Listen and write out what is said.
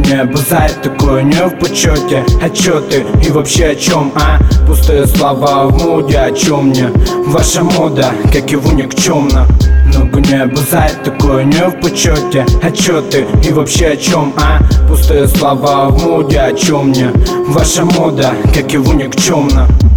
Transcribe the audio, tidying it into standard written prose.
не базарь, такое не в почете. А чё ты и вообще о чем, а? Пустые слова в моде, о чем мне ваша мода, как его никчемно. Ну-ка не базарь, такое не в почете. А чё ты и вообще о чем, а? Пустые слова в моде, о чем мне ваша мода, как его никчемно.